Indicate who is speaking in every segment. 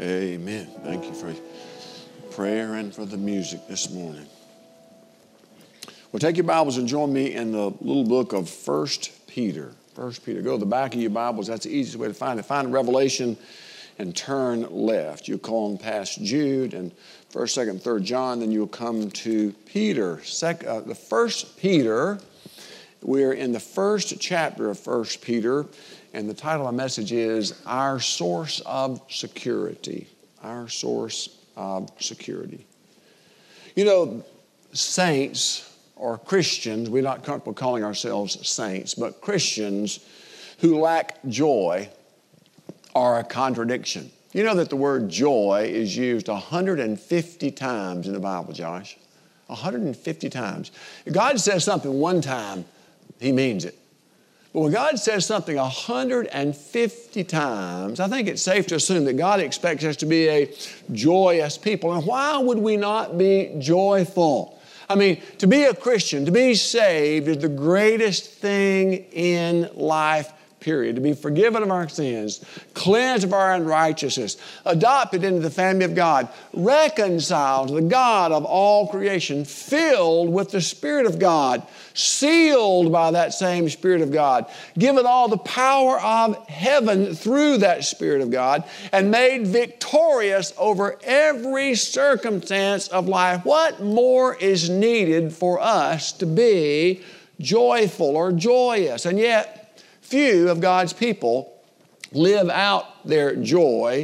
Speaker 1: Amen. Thank you for prayer and for the music this morning. Well, take your Bibles and join me in the little book of 1 Peter. 1 Peter. Go to the back of your Bibles. That's the easiest way to find it. Find Revelation and turn left. You'll go on past Jude and 1st, 2nd, 3rd John. Then you'll come to Peter. The 1 Peter. We're in the first chapter of 1 Peter. And the title of my message is Our Source of Security. Our Source of Security. You know, saints or Christians, we're not comfortable calling ourselves saints, but Christians who lack joy are a contradiction. You know that the word joy is used 150 times in the Bible, Josh. 150 times. If God says something one time, He means it. But when God says something 150 times, I think it's safe to assume that God expects us to be a joyous people. And why would we not be joyful? I mean, to be a Christian, to be saved is the greatest thing in life, period. To be forgiven of our sins, cleansed of our unrighteousness, adopted into the family of God, reconciled to the God of all creation, filled with the Spirit of God, sealed by that same Spirit of God, given all the power of heaven through that Spirit of God, and made victorious over every circumstance of life. What more is needed for us to be joyful or joyous? And yet, few of God's people live out their joy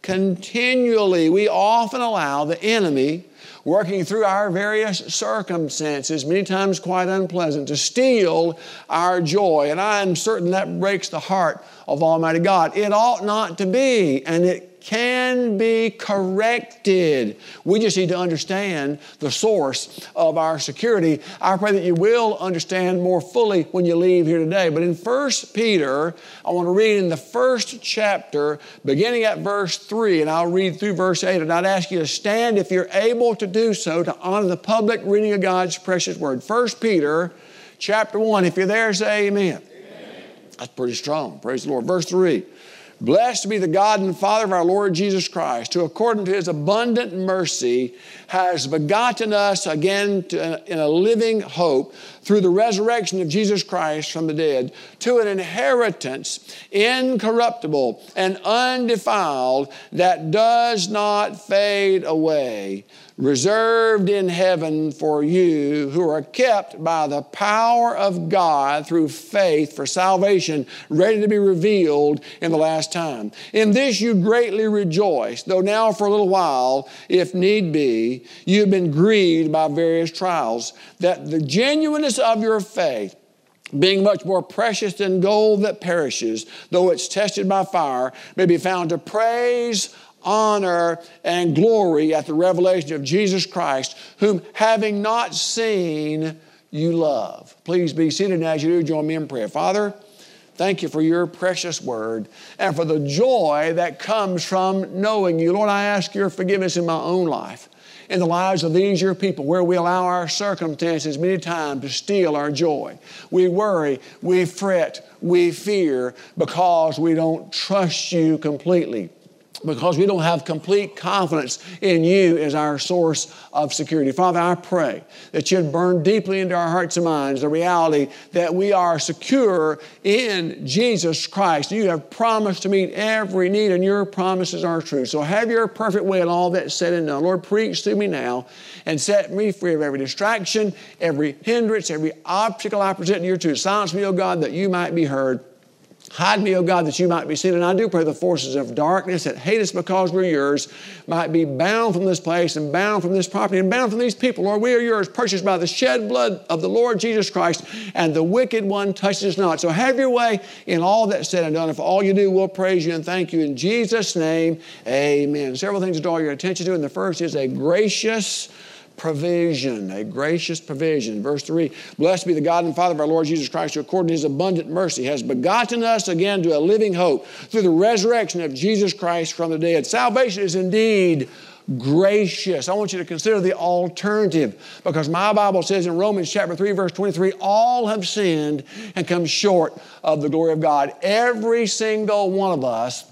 Speaker 1: continually. We often allow the enemy, working through our various circumstances, many times quite unpleasant, to steal our joy. And I am certain that breaks the heart of Almighty God. It ought not to be, and it can be corrected. We just need to understand the source of our security. I pray that you will understand more fully when you leave here today. But in 1 Peter, I want to read in the first chapter, beginning at verse 3, and I'll read through verse 8. And I'd ask you to stand if you're able to do so to honor the public reading of God's precious word. 1 Peter chapter 1. If you're there, say amen. Amen. That's pretty strong. Praise the Lord. Verse 3. Blessed be the God and Father of our Lord Jesus Christ, who according to His abundant mercy has begotten us again in a living hope through the resurrection of Jesus Christ from the dead, to an inheritance incorruptible and undefiled that does not fade away, reserved in heaven for you who are kept by the power of God through faith for salvation, ready to be revealed in the last time. In this you greatly rejoice, though now for a little while, if need be, you have been grieved by various trials, that the genuineness of your faith, being much more precious than gold that perishes, though it's tested by fire, may be found to praise, honor, and glory at the revelation of Jesus Christ, whom having not seen, you love. Please be seated, and as you do, join me in prayer. Father, thank you for your precious word and for the joy that comes from knowing you. Lord, I ask your forgiveness in my own life, in the lives of these your people, where we allow our circumstances many times to steal our joy. We worry, we fret, we fear because we don't trust you completely, because we don't have complete confidence in you as our source of security. Father, I pray that you'd burn deeply into our hearts and minds the reality that we are secure in Jesus Christ. You have promised to meet every need, and your promises are true. So have your perfect way in all that's said and done. Lord, preach through me now and set me free of every distraction, every hindrance, every obstacle I present to your truth. Silence me, O God, that you might be heard. Hide me, O God, that you might be seen. And I do pray the forces of darkness that hate us because we're yours might be bound from this place and bound from this property and bound from these people. Lord, we are yours, purchased by the shed blood of the Lord Jesus Christ, and the wicked one touches us not. So have your way in all that's said and done. If all you do, we'll praise you and thank you in Jesus' name. Amen. Several things to draw your attention to, and the first is a gracious provision, a gracious provision. Verse 3, blessed be the God and Father of our Lord Jesus Christ, who according to His abundant mercy has begotten us again to a living hope through the resurrection of Jesus Christ from the dead. Salvation is indeed gracious. I want you to consider the alternative, because my Bible says in Romans chapter 3, verse 23, all have sinned and come short of the glory of God. Every single one of us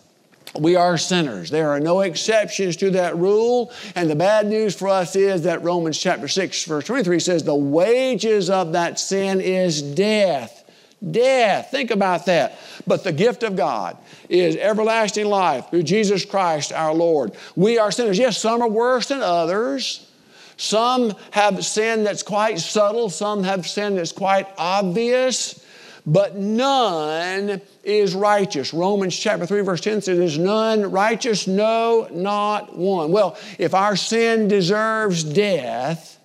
Speaker 1: We are sinners. There are no exceptions to that rule. And the bad news for us is that Romans chapter 6, verse 23 says, the wages of that sin is death. Death. Think about that. But the gift of God is everlasting life through Jesus Christ our Lord. We are sinners. Yes, some are worse than others. Some have sin that's quite subtle. Some have sin that's quite obvious. But none is righteous. Romans chapter 3 verse 10 says, there's none righteous, no, not one. Well, if our sin deserves death,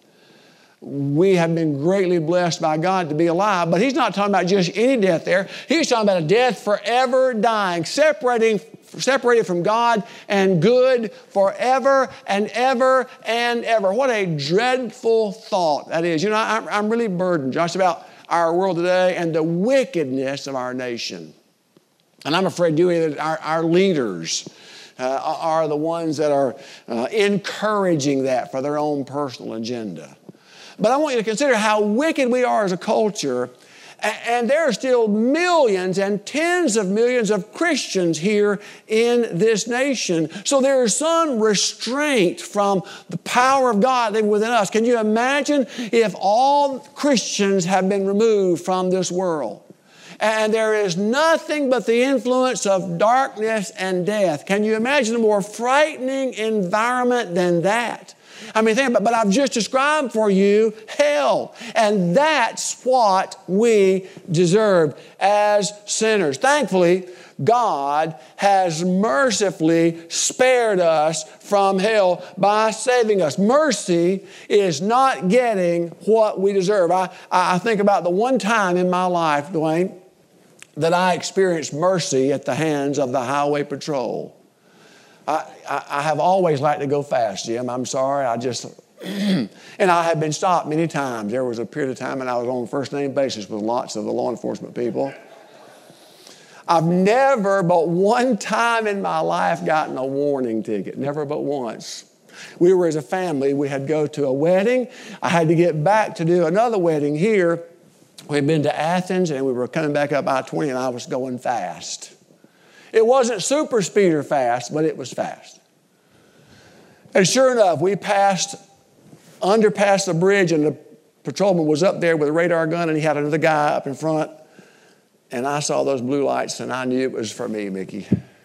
Speaker 1: we have been greatly blessed by God to be alive. But He's not talking about just any death there. He's talking about a death forever dying, separated from God and good forever and ever and ever. What a dreadful thought that is. You know, I'm really burdened, Josh, about our world today and the wickedness of our nation. And I'm afraid our leaders are the ones that are encouraging that for their own personal agenda. But I want you to consider how wicked we are as a culture. And there are still millions and tens of millions of Christians here in this nation. So there is some restraint from the power of God living within us. Can you imagine if all Christians have been removed from this world? And there is nothing but the influence of darkness and death. Can you imagine a more frightening environment than that? I mean, think about it, but I've just described for you hell. And that's what we deserve as sinners. Thankfully, God has mercifully spared us from hell by saving us. Mercy is not getting what we deserve. I think about the one time in my life, Dwayne, that I experienced mercy at the hands of the Highway Patrol. I have always liked to go fast, Jim. I'm sorry. And I have been stopped many times. There was a period of time when I was on a first-name basis with lots of the law enforcement people. I've never but one time in my life gotten a warning ticket. Never but once. We were as a family. We had to go to a wedding. I had to get back to do another wedding here. We had been to Athens, and we were coming back up I-20, and I was going fast. It wasn't super speeder fast, but it was fast. And sure enough, we underpassed the bridge, and the patrolman was up there with a radar gun, and he had another guy up in front. And I saw those blue lights, and I knew it was for me, Mickey.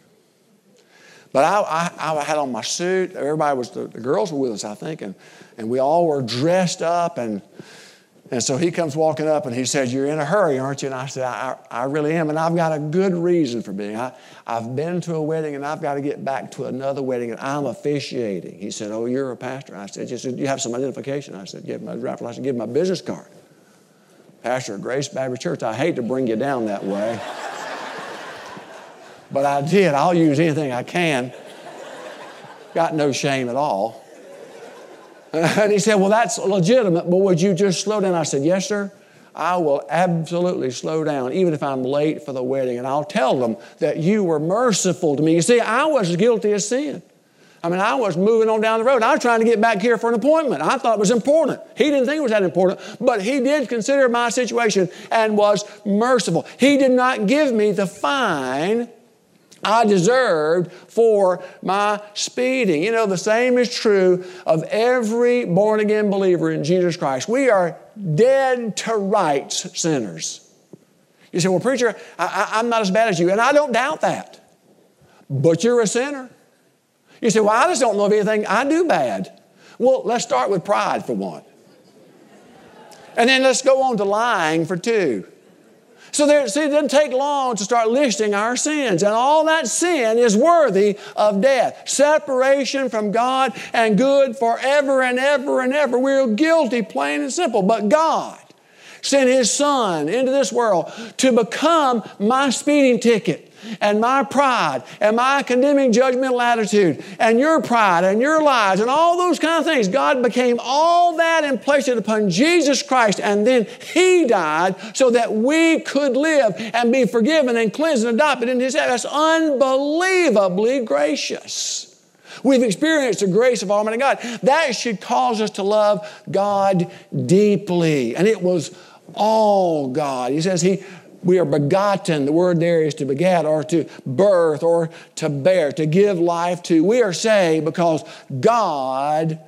Speaker 1: But I had on my suit. Everybody the girls were with us, I think, and we all were dressed up, and so he comes walking up and he says, "You're in a hurry, aren't you?" And I said, I really am, and I've got a good reason for being. I've been to a wedding, and I've got to get back to another wedding, and I'm officiating. He said, "Oh, you're a pastor?" I said, "Yes." He said, "Do you have some identification?" I said, "Give my driver's license, give my business card." "Pastor of Grace Baptist Church." I hate to bring you down that way. But I did. I'll use anything I can. Got no shame at all. And he said, "Well, that's legitimate, but would you just slow down?" I said, "Yes, sir. I will absolutely slow down, even if I'm late for the wedding. And I'll tell them that you were merciful to me." You see, I was guilty of sin. I mean, I was moving on down the road. I was trying to get back here for an appointment. I thought it was important. He didn't think it was that important, but he did consider my situation and was merciful. He did not give me the fine I deserved for my speeding. You know, the same is true of every born-again believer in Jesus Christ. We are dead to rights sinners. You say, "Well, preacher, I'm not as bad as you," and I don't doubt that. But you're a sinner. You say, "Well, I just don't know of anything I do bad." Well, let's start with pride for one. And then let's go on to lying for two. So it doesn't take long to start listing our sins. And all that sin is worthy of death. Separation from God and good forever and ever and ever. We're guilty, plain and simple. But God sent His Son into this world to become my speeding ticket and my pride and my condemning judgmental attitude and your pride and your lies and all those kind of things. God became all that and placed it upon Jesus Christ, and then He died so that we could live and be forgiven and cleansed and adopted into His heaven. That's unbelievably gracious. We've experienced the grace of Almighty God. That should cause us to love God deeply. And it was all God. He says He
Speaker 2: We are begotten. The word there is to beget or to birth or to bear, to give life to. We are saved because God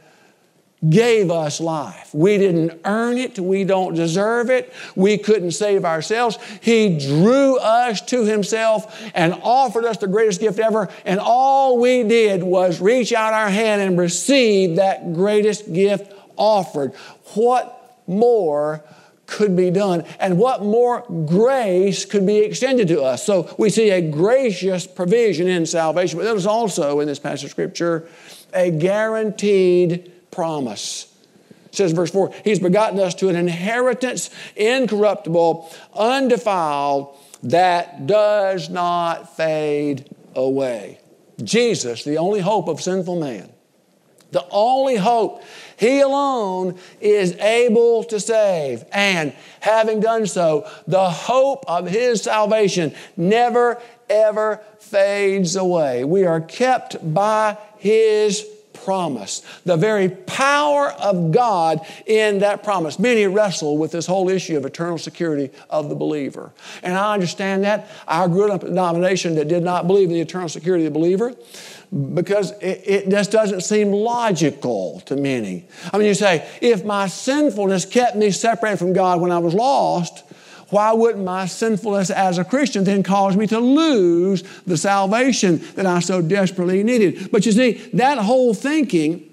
Speaker 2: gave us life. We didn't earn it. We don't deserve it. We couldn't save ourselves. He drew us to Himself and offered us the greatest gift ever. And all we did was reach out our hand and receive that greatest gift offered. What more could be done? And what more grace could be extended to us? So we see a gracious provision in salvation. But there is also in this passage of Scripture a guaranteed promise. It says, verse 4, He's begotten us to an inheritance incorruptible, undefiled, that does not fade away. Jesus, the only hope of sinful man, the only hope, He alone is able to save. And having done so, the hope of His salvation never, ever fades away. We are kept by His promise. The very power of God in that promise. Many wrestle with this whole issue of eternal security of the believer. And I understand that. I grew up in a denomination that did not believe in the eternal security of the believer because it just doesn't seem logical to many. I mean, you say, if my sinfulness kept me separated from God when I was lost, why wouldn't my sinfulness as a Christian then cause me to lose the salvation that I so desperately needed? But you see, that whole thinking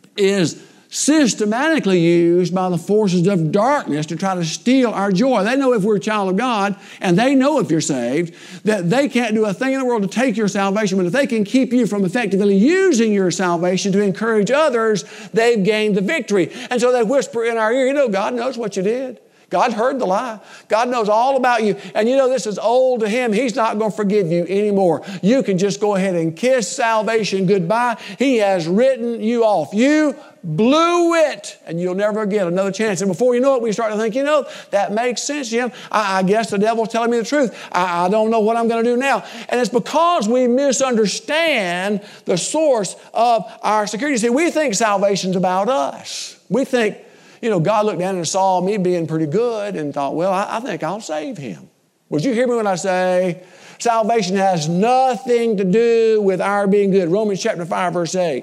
Speaker 2: is systematically used by the forces of darkness to try to steal our joy. They know if we're a child of God, and they know if you're saved, that they can't do a thing in the world to take your salvation, but if they can keep you from effectively using your salvation to encourage others, they've gained the victory. And so they whisper in our ear, you know, God knows what you did. God heard the lie. God knows all about you. And you know this is old to Him. He's not going to forgive you anymore. You can just go ahead and kiss salvation goodbye. He has written you off. You blew it, and you'll never get another chance. And before you know it, we start to think, you know, that makes sense, Jim. I guess the devil's telling me the truth. I don't know what I'm going to do now. And it's because we misunderstand the source of our security. See, we think salvation's about us. We think, you know, God looked down and saw me being pretty good and thought, well, I think I'll save him. Would you hear me when I say salvation has nothing to do with our being good? Romans chapter 5, verse 8.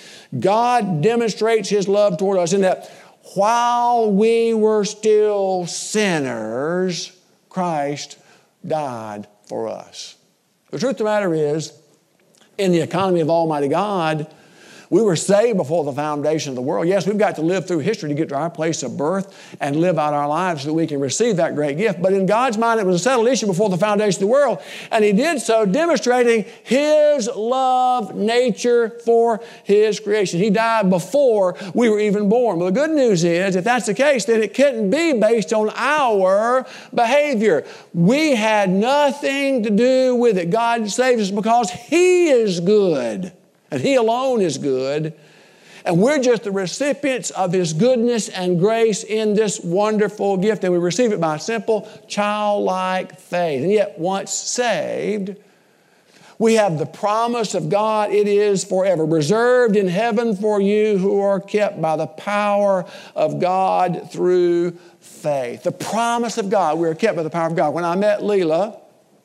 Speaker 2: God demonstrates His love toward us in that while we were still sinners, Christ died for us. The truth of the matter is, in the economy of Almighty God, we were saved before the foundation of the world. Yes, we've got to live through history to get to our place of birth and live out our lives so that we can receive that great gift. But in God's mind, it was a settled issue before the foundation of the world. And He did so demonstrating His love nature for His creation. He died before we were even born. But the good news is, if that's the case, then it couldn't be based on our behavior. We had nothing to do with it. God saved us because He is good. And He alone is good. And we're just the recipients of His goodness and grace in this wonderful gift. And we receive it by simple, childlike faith. And yet, once saved, we have the promise of God. It is forever reserved in heaven for you who are kept by the power of God through faith. The promise of God. We are kept by the power of God. When I met Leela,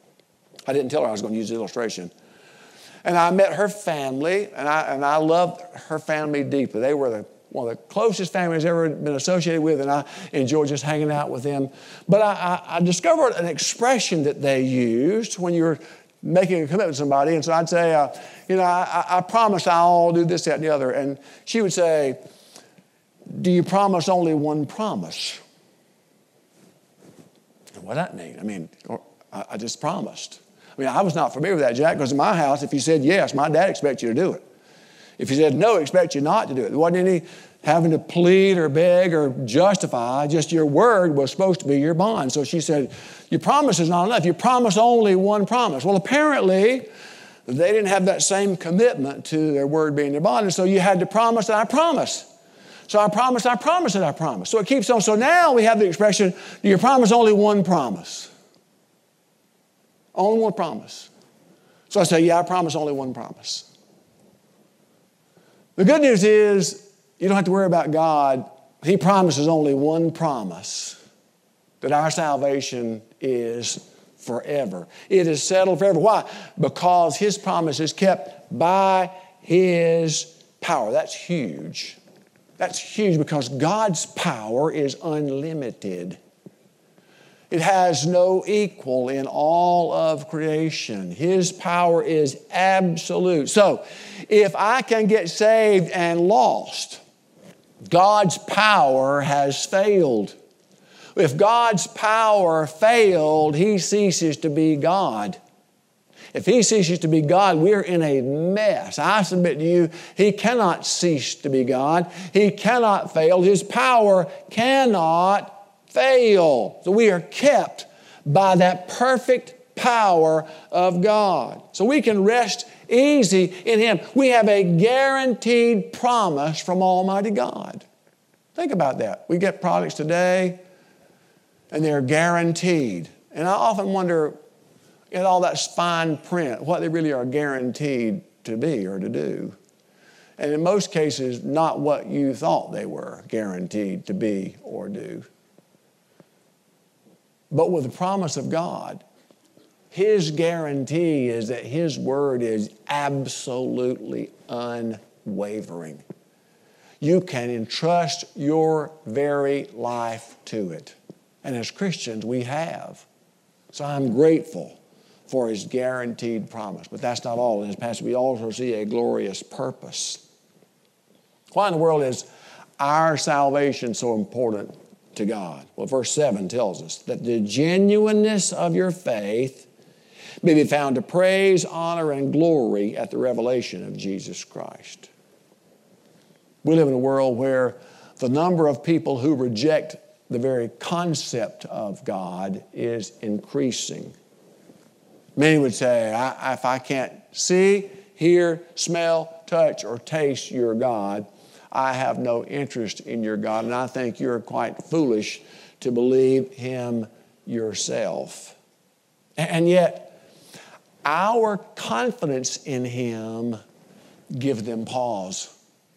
Speaker 2: I didn't tell her I was going to use the illustration. And I met her family, and I loved her family deeply. They were one of the closest families I've ever been associated with, and I enjoyed just hanging out with them. But I discovered an expression that they used when you were making a commitment to somebody. And so I'd say, I promise I'll do this, that, and the other. And she would say, do you promise only one promise? And what does that mean? I mean, I just promised. I mean, I was not familiar with that, Jack, because in my house, if you said yes, my dad expects you to do it. If you said no, he expects you not to do it. There wasn't any having to plead or beg or justify. Just your word was supposed to be your bond. So she said, your promise is not enough. You promise only one promise. Well, apparently, they didn't have that same commitment to their word being their bond. And so you had to promise that I promise. So I promise that I promise. So it keeps on. So now we have the expression, do you promise only one promise? Only one promise. So I say, yeah, I promise only one promise. The good news is you don't have to worry about God. He promises only one promise. that our salvation is forever. It is settled forever. Why? Because His promise is kept by His power. That's huge. That's huge because God's power is unlimited. It has no equal in all of creation. His power is absolute. So, if I can get saved and lost, God's power has failed. If God's power failed, He ceases to be God. If He ceases to be God, we're in a mess. I submit to you, He cannot cease to be God. He cannot fail. His power cannot fail. So we are kept by that perfect power of God. So we can rest easy in Him. We have a guaranteed promise from Almighty God. Think about that. We get products today, and they're guaranteed. And I often wonder, in all that fine print, what they really are guaranteed to be or to do. And in most cases, not what you thought they were guaranteed to be or do. But with the promise of God, His guarantee is that His word is absolutely unwavering. You can entrust your very life to it. And as Christians, we have. So I'm grateful for His guaranteed promise. But that's not all. In this passage, we also see a glorious purpose. Why in the world is our salvation so important to God? Well, verse 7 tells us that the genuineness of your faith may be found to praise, honor, and glory at the revelation of Jesus Christ. We live in a world where the number of people who reject the very concept of God is increasing. Many would say, if I can't see, hear, smell, touch, or taste your God, I have no interest in your God, and I think you're quite foolish to believe Him yourself. And yet, our confidence in Him gives them pause.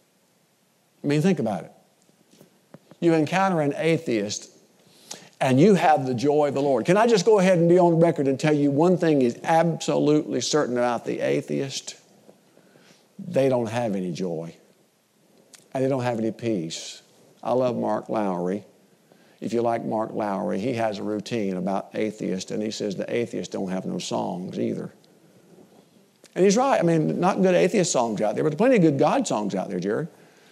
Speaker 2: I mean, think about it. You encounter an atheist, and you have the joy of the Lord. Can I just go ahead and be on record and tell you one thing is absolutely certain about the atheist? They don't have any joy. And they don't have any peace. I love Mark Lowry. If you like Mark Lowry, he has a routine about atheists, and he says the atheists don't have no songs either. And he's right. I mean, not good atheist songs out there, but plenty of good God songs out there, Jerry.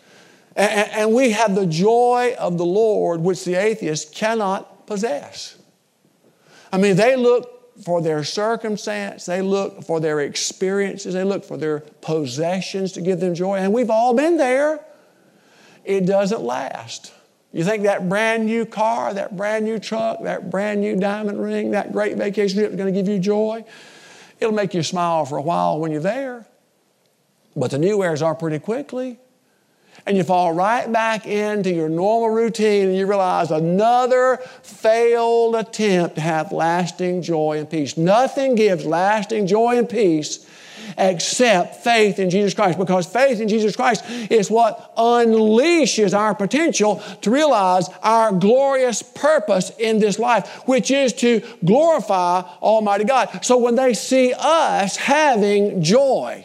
Speaker 2: And we have the joy of the Lord, which the atheist cannot possess. I mean, they look for their circumstance, they look for their experiences, they look for their possessions to give them joy, and we've all been there. It doesn't last. You think that brand new car, that brand new truck, that brand new diamond ring, that great vacation trip is going to give you joy? It'll make you smile for a while when you're there. But the new wears off pretty quickly. And you fall right back into your normal routine and you realize another failed attempt to have lasting joy and peace. Nothing gives lasting joy and peace except faith in Jesus Christ, because faith in Jesus Christ is what unleashes our potential to realize our glorious purpose in this life, which is to glorify Almighty God. So when they see us having joy,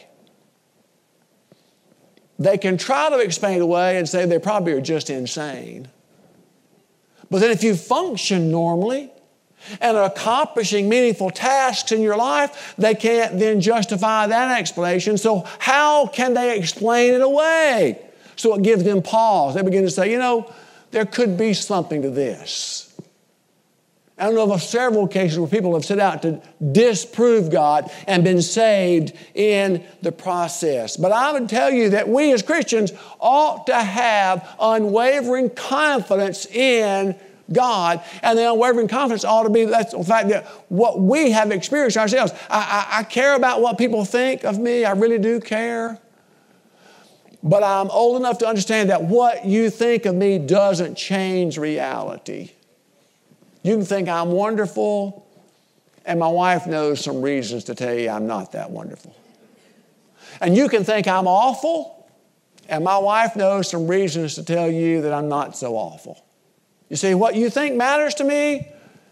Speaker 2: they can try to explain it away and say they probably are just insane. But then if you function normally and are accomplishing meaningful tasks in your life, they can't then justify that explanation. So how can they explain it away? So it gives them pause. They begin to say, there could be something to this. I know of several cases where people have set out to disprove God and been saved in the process. But I would tell you that we as Christians ought to have unwavering confidence in God, and the unwavering confidence ought to be that's the fact that what we have experienced ourselves. I care about what people think of me. I really do care. But I'm old enough to understand that what you think of me doesn't change reality. You can think I'm wonderful, and my wife knows some reasons to tell you I'm not that wonderful. And you can think I'm awful, and my wife knows some reasons to tell you that I'm not so awful. You see, what you think matters to me,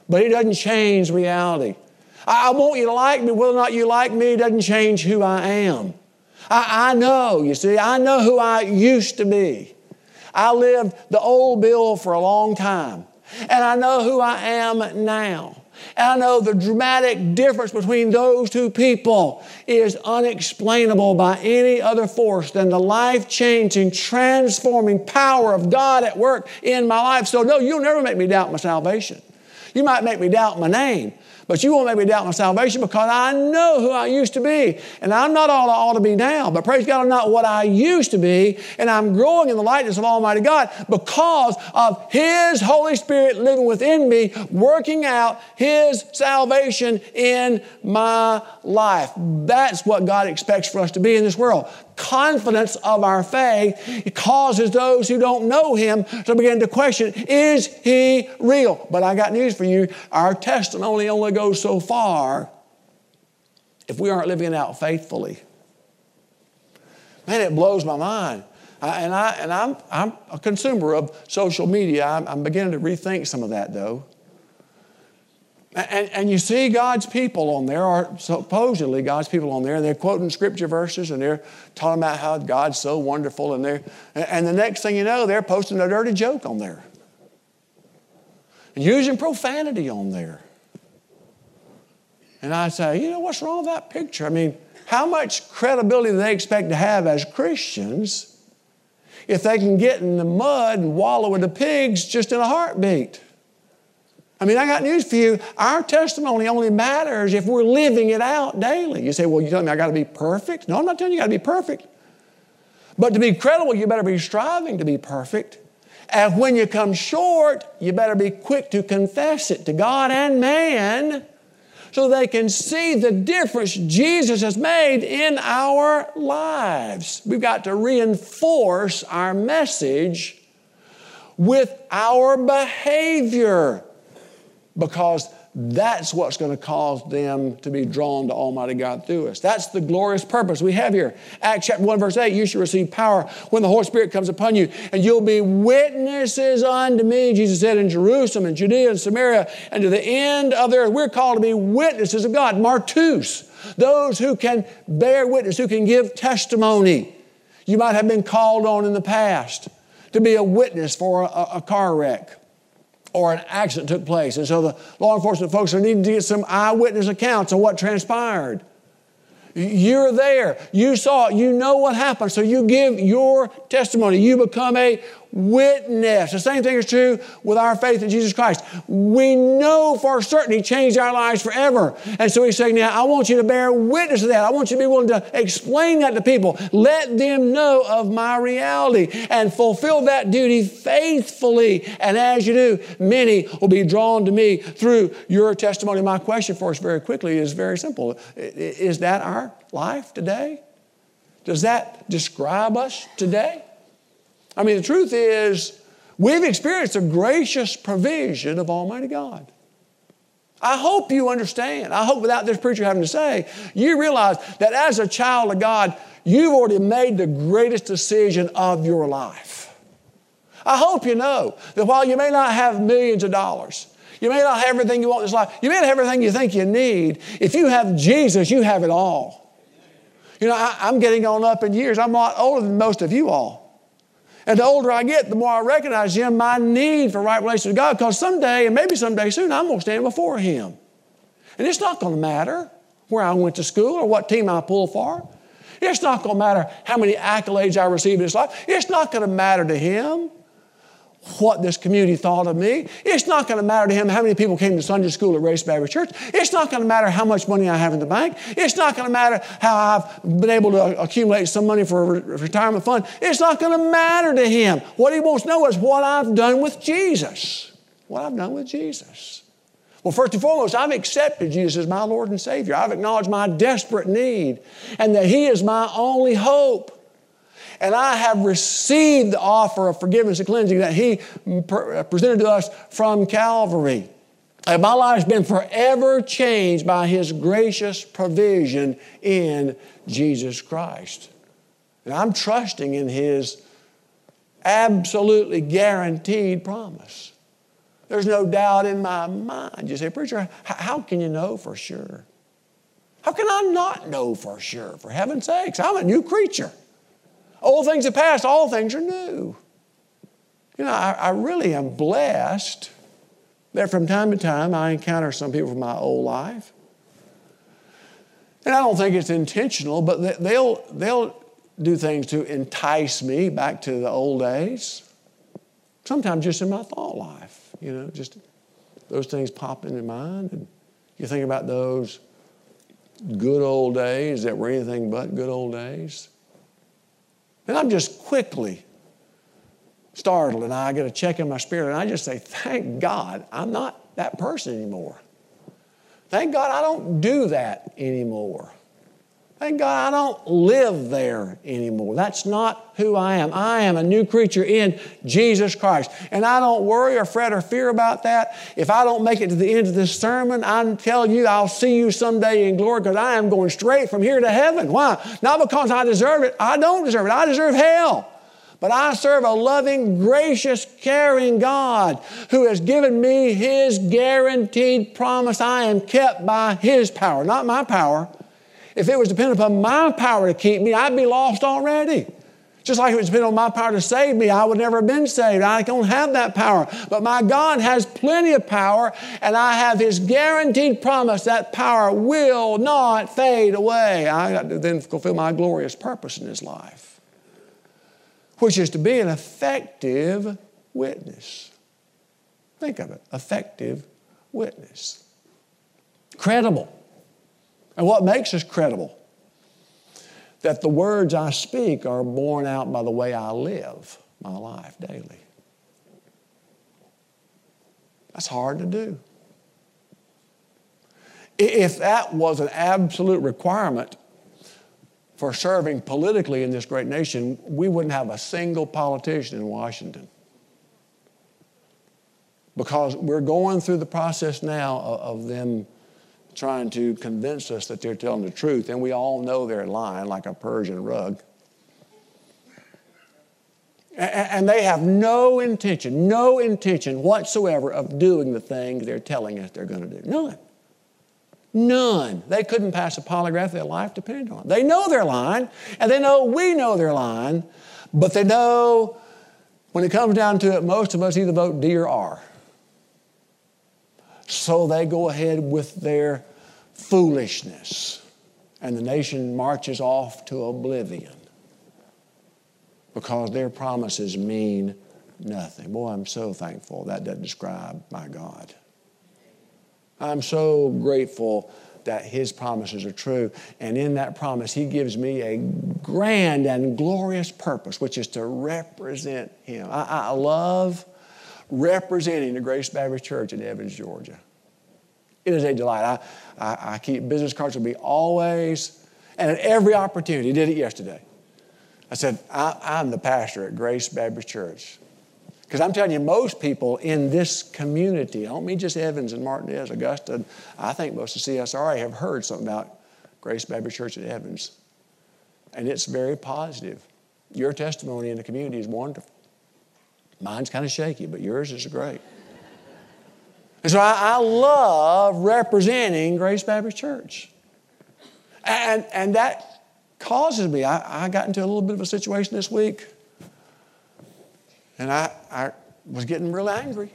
Speaker 2: but it doesn't change reality. I want you to like me. Whether or not you like me doesn't change who I am. I know, you see, I know who I used to be. I lived the old Bill for a long time, and I know who I am now. And I know the dramatic difference between those two people is unexplainable by any other force than the life-changing, transforming power of God at work in my life. So no, you'll never make me doubt my salvation. You might make me doubt my name, but you won't make me doubt my salvation because I know who I used to be. And I'm not all I ought to be now, but praise God, I'm not what I used to be. And I'm growing in the likeness of Almighty God because of His Holy Spirit living within me, working out His salvation in my life. That's what God expects for us to be in this world. Confidence of our faith causes those who don't know Him to begin to question, is He real? But I got news for you. Our testimony only goes so far if we aren't living it out faithfully. Man, it blows my mind. I'm a consumer of social media. I'm beginning to rethink some of that, though. And you see God's people on there, or supposedly God's people on there, and they're quoting scripture verses, and they're talking about how God's so wonderful, and the next thing you know, they're posting a dirty joke on there. And using profanity on there. And I say, what's wrong with that picture? I mean, how much credibility do they expect to have as Christians if they can get in the mud and wallow with the pigs just in a heartbeat? I mean, I got news for you. Our testimony only matters if we're living it out daily. You say, well, you telling me I got to be perfect? No, I'm not telling you got to be perfect. But to be credible, you better be striving to be perfect. And when you come short, you better be quick to confess it to God and man so they can see the difference Jesus has made in our lives. We've got to reinforce our message with our behavior, because that's what's going to cause them to be drawn to Almighty God through us. That's the glorious purpose we have here. Acts chapter 1, verse 8, you shall receive power when the Holy Spirit comes upon you, and you'll be witnesses unto me, Jesus said, in Jerusalem and Judea and Samaria and to the end of the earth. We're called to be witnesses of God, martus, those who can bear witness, who can give testimony. You might have been called on in the past to be a witness for a car wreck, or an accident took place. And so the law enforcement folks are needing to get some eyewitness accounts of what transpired. You're there. You saw it. You know what happened. So you give your testimony. You become a witness. The same thing is true with our faith in Jesus Christ. We know for certain He changed our lives forever. And so He's saying, now, I want you to bear witness to that. I want you to be willing to explain that to people. Let them know of my reality and fulfill that duty faithfully. And as you do, many will be drawn to me through your testimony. My question for us very quickly is very simple. Is that our life today? Does that describe us today? I mean, the truth is, we've experienced a gracious provision of Almighty God. I hope you understand. I hope without this preacher having to say, you realize that as a child of God, you've already made the greatest decision of your life. I hope you know that while you may not have millions of dollars, you may not have everything you want in this life, you may not have everything you think you need, if you have Jesus, you have it all. I'm getting on up in years. I'm a lot older than most of you all. And the older I get, the more I recognize my need for right relationship with God, because someday, and maybe someday soon, I'm going to stand before Him. And it's not going to matter where I went to school or what team I pulled for. It's not going to matter how many accolades I received in this life. It's not going to matter to Him what this community thought of me. It's not going to matter to Him how many people came to Sunday school at Race Baptist Church. It's not going to matter how much money I have in the bank. It's not going to matter how I've been able to accumulate some money for a retirement fund. It's not going to matter to Him. What He wants to know is what I've done with Jesus. What I've done with Jesus. Well, first and foremost, I've accepted Jesus as my Lord and Savior. I've acknowledged my desperate need and that He is my only hope. And I have received the offer of forgiveness and cleansing that He presented to us from Calvary. And my life's been forever changed by His gracious provision in Jesus Christ. And I'm trusting in His absolutely guaranteed promise. There's no doubt in my mind. You say, preacher, how can you know for sure? How can I not know for sure? For heaven's sakes, I'm a new creature. Old things have passed, all things are new. You know, I really am blessed that from time to time I encounter some people from my old life. And I don't think it's intentional, but they'll do things to entice me back to the old days. Sometimes just in my thought life, you know, just those things pop into mind. And you think about those good old days that were anything but good old days. And I'm just quickly startled, and I get a check in my spirit, and I just say, thank God I'm not that person anymore. Thank God I don't do that anymore. Thank God I don't live there anymore. That's not who I am. I am a new creature in Jesus Christ. And I don't worry or fret or fear about that. If I don't make it to the end of this sermon, I tell you I'll see you someday in glory because I am going straight from here to heaven. Why? Not because I deserve it. I don't deserve it. I deserve hell. But I serve a loving, gracious, caring God who has given me His guaranteed promise. I am kept by His power, not my power. If it was dependent upon my power to keep me, I'd be lost already. Just like it was dependent on my power to save me, I would never have been saved. I don't have that power. But my God has plenty of power, and I have His guaranteed promise that power will not fade away. I got to then fulfill my glorious purpose in this life, which is to be an effective witness. Think of it, effective witness. Credible. And what makes us credible? That the words I speak are borne out by the way I live my life daily. That's hard to do. If that was an absolute requirement for serving politically in this great nation, we wouldn't have a single politician in Washington. Because we're going through the process now of them trying to convince us that they're telling the truth, and we all know they're lying like a Persian rug. And they have no intention whatsoever of doing the things they're telling us they're going to do. None. None. They couldn't pass a polygraph. Their life depended on it. They know they're lying, and they know we know they're lying, but they know when it comes down to it, most of us either vote D or R. So they go ahead with their foolishness, and the nation marches off to oblivion because their promises mean nothing. Boy, I'm so thankful that doesn't describe my God. I'm so grateful that His promises are true, and in that promise He gives me a grand and glorious purpose, which is to represent Him. I love representing the Grace Baptist Church in Evans, Georgia. It is a delight. I keep business cards with me always, and at every opportunity. Did it yesterday. I said, I'm the pastor at Grace Baptist Church. Because I'm telling you, most people in this community, I don't mean just Evans and Martinez, Augusta, I think most of CSRA have heard something about Grace Baptist Church at Evans. And it's very positive. Your testimony in the community is wonderful. Mine's kind of shaky, but yours is great. And so I love representing Grace Baptist Church. And that causes me, I got into a little bit of a situation this week, and I was getting real angry.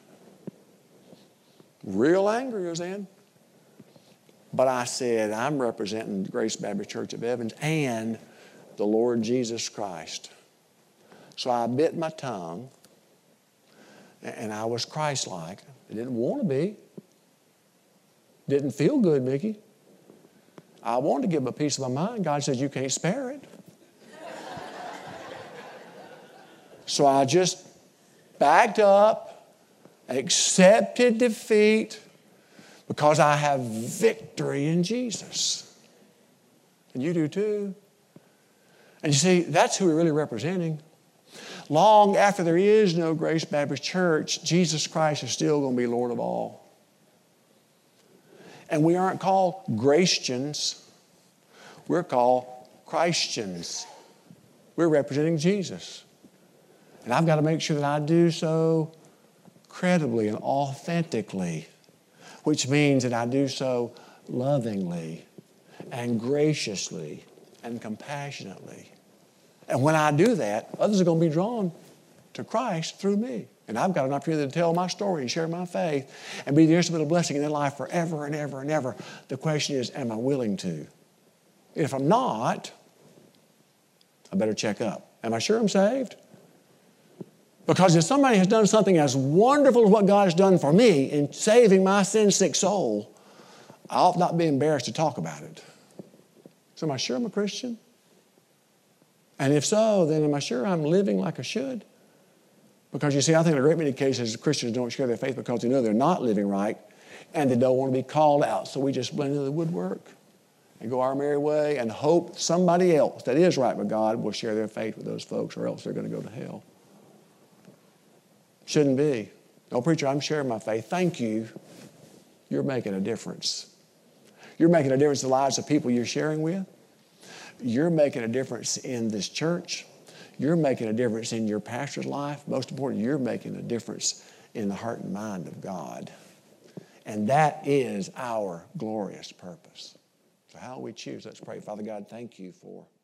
Speaker 2: Real angry, Roseanne. But I said, I'm representing Grace Baptist Church of Evans and the Lord Jesus Christ. So I bit my tongue, and I was Christ-like. I didn't want to be. Didn't feel good, Mickey. I wanted to give him a piece of my mind. God says, you can't spare it. So I just backed up, accepted defeat, because I have victory in Jesus. And you do too. And you see, that's who we're really representing. Long after there is no Grace Baptist Church, Jesus Christ is still going to be Lord of all. And we aren't called Gratians. We're called Christians. We're representing Jesus. And I've got to make sure that I do so credibly and authentically, which means that I do so lovingly and graciously and compassionately. And when I do that, others are going to be drawn to Christ through me. And I've got an opportunity to tell my story and share my faith and be the instrument of blessing in their life forever and ever and ever. The question is, am I willing to? If I'm not, I better check up. Am I sure I'm saved? Because if somebody has done something as wonderful as what God has done for me in saving my sin-sick soul, I ought not be embarrassed to talk about it. So am I sure I'm a Christian? And if so, then am I sure I'm living like I should? Because you see, I think in a great many cases, Christians don't share their faith because they know they're not living right and they don't want to be called out. So we just blend into the woodwork and go our merry way and hope somebody else that is right with God will share their faith with those folks, or else they're going to go to hell. Shouldn't be. No, preacher, I'm sharing my faith. Thank you. You're making a difference. You're making a difference in the lives of people you're sharing with. You're making a difference in this church. You're making a difference in your pastor's life. Most important, you're making a difference in the heart and mind of God. And that is our glorious purpose. So how we choose, let's pray. Father God, thank you for